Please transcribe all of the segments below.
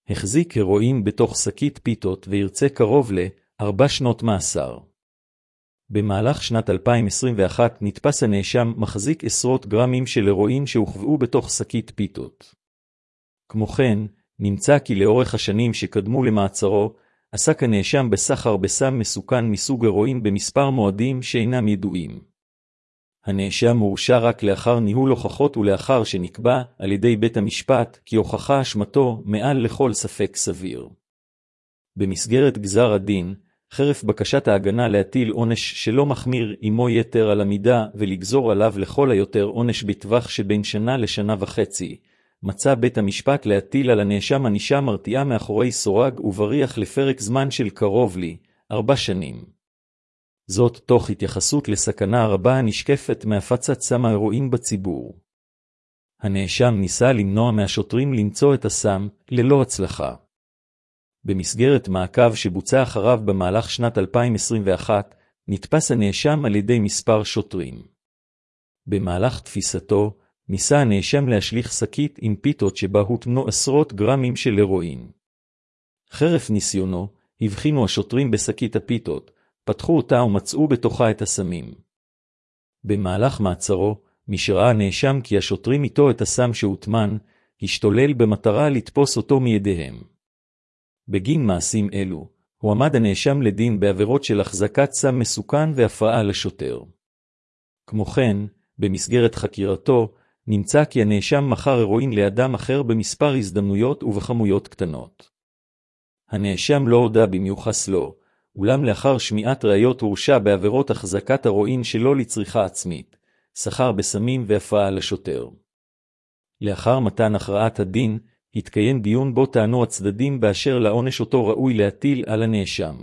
החזיק הרואין בתוך שקית פיתות וירצה קרוב ל-4 שנות מאסר. במהלך שנת 2021 נתפס הנאשם מחזיק עשרות גרמים של הרואין שהוחבאו בתוך שקית פיתות. כמו כן, נמצא כי לאורך השנים שקדמו למעצרו, עסק הנאשם בסחר בסם מסוכן מסוג הרואין במספר מועדים שאינם ידועים. הנאשם הורשע רק לאחר ניהול הוכחות ולאחר שנקבע על ידי בית המשפט כי הוכחה אשמתו מעל לכל ספק סביר. במסגרת גזר הדין, חרף בקשת ההגנה להטיל עונש שלא מחמיר עמו יתר על המידה ולגזור עליו לכל היותר עונש בטווח שבין שנה לשנה וחצי, מצא בית המשפט להטיל על הנאשם ענישה מרתיעה מאחורי סורג ובריח לפרק זמן של קרוב ל-4 שנים. זאת תוך התייחסות לסכנה הרבה הנשקפת מהפצת סם ההרואין בציבור. הנאשם ניסה למנוע מהשוטרים למצוא את הסם ללא הצלחה. במסגרת מעקב שבוצע אחריו במהלך שנת 2021, נתפס הנאשם על ידי מספר שוטרים. במהלך תפיסתו, ניסה הנאשם להשליך שקית עם פיתות שבה הוטמנו עשרות גרמים של הרואין. חרף ניסיונו, הבחינו השוטרים בשקית הפיתות, פתחו אותה ומצאו בתוכה את הסמים. במהלך מעצרו, משראה הנאשם כי השוטרים איתו את הסם שהוטמן, השתולל במטרה לתפוס אותו מידיהם. בגין מעשים אלו, הועמד הנאשם לדין בעבירות של החזקת סם מסוכן והפרעה לשוטר. כמו כן, במסגרת חקירתו, נמצא כי הנאשם מכר הרואין לאדם אחר במספר הזדמנויות ובכמויות קטנות. הנאשם לא הודה במיוחס לו, אולם לאחר שמיעת ראיות הורשע בעבירות החזקת הרואין שלא לצריכה עצמית, סחר בסמים והפרעה לשוטר. לאחר מתן הכרעת הדין, התקיים דיון בו טענו הצדדים באשר לעונש אותו ראוי להטיל על הנאשם.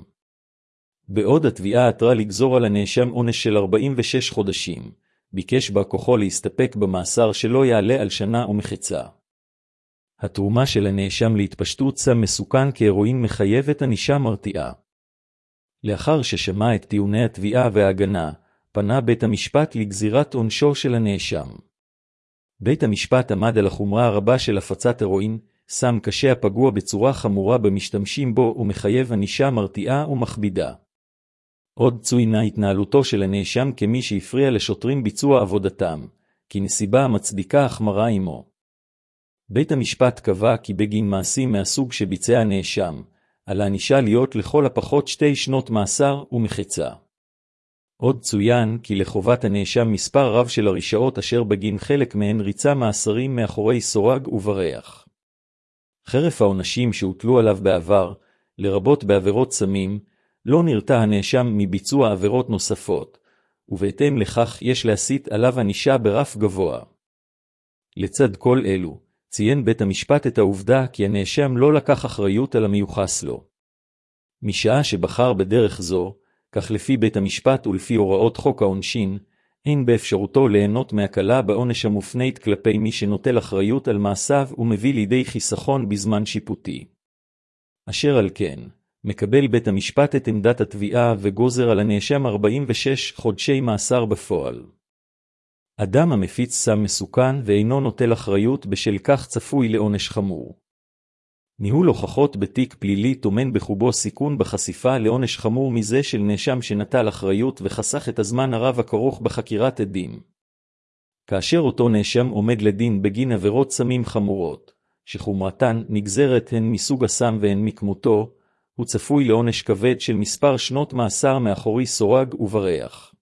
בעוד התביעה עתרה לגזור על הנאשם עונש של 46 חודשים, ביקש בא כוחו להסתפק במאסר שלא יעלה על שנה ומחצה. התרומה של הנאשם להתפשטות סם מסוכן כהרואין מחייבת ענישה מרתיעה. לאחר ששמע את טיעוני התביעה וההגנה, פנה בית המשפט לגזירת עונשו של הנאשם. בית המשפט עמד על החומרה הרבה של הפצת הרואין, סם קשה הפגוע בצורה חמורה במשתמשים בו ומחייב ענישה מרתיעה ומכבידה. עוד צוינה התנהלותו של הנאשם כמי שהפריע לשוטרים ביצוע עבודתם, כי נסיבה המצדיקה החמרה עמו. בית המשפט קבע כי בגין מעשים מהסוג שביצע הנאשם, על הענישה להיות לכל הפחות 2 שנות מאסר ומחצה. עוד צוין כי לחובת הנאשם מספר רב של הרשעות אשר בגין חלק מהן ריצה מאסרים מאחורי סורג ובריח. חרף העונשים שהוטלו עליו בעבר, לרבות בעבירות סמים, לא נרתע הנאשם מביצוע עבירות נוספות, ובהתאם לכך יש להשית עליו ענישה ברף גבוה. לצד כל אלו, ציין בית המשפט את העובדה כי הנאשם לא לקח אחריות על המיוחס לו. משעה שבחר בדרך זו, כך לפי בית המשפט ולפי הוראות חוק העונשין, אין באפשרותו ליהנות מהקלה בעונש המופנית כלפי מי שנוטל אחריות על מעשיו ומביא לידי חיסכון בזמן שיפוטי. אשר על כן, מקבל בית המשפט את עמדת התביעה וגוזר על הנאשם 46 חודשי מאסר בפועל. אדם המפיץ סם מסוכן ואינו נוטל אחריות בשל כך צפוי לעונש חמור. ניהול הוכחות בתיק פלילי טומן בחובו סיכון בחשיפה לעונש חמור מזה של נאשם שנטל אחריות וחסך את הזמן הרב הכרוך בחקירת עדים. כאשר אותו נאשם עומד לדין בגין עבירות סמים חמורות, שחומרתן נגזרת הן מסוג הסם והן מכמותו, הוא צפוי לעונש כבד של מספר שנות מאסר מאחורי סורג ובריח.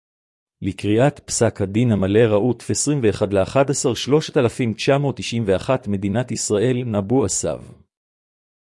לקריאת פסק הדין המלא ראות 21/11/3991 מדינת ישראל נבו אסב.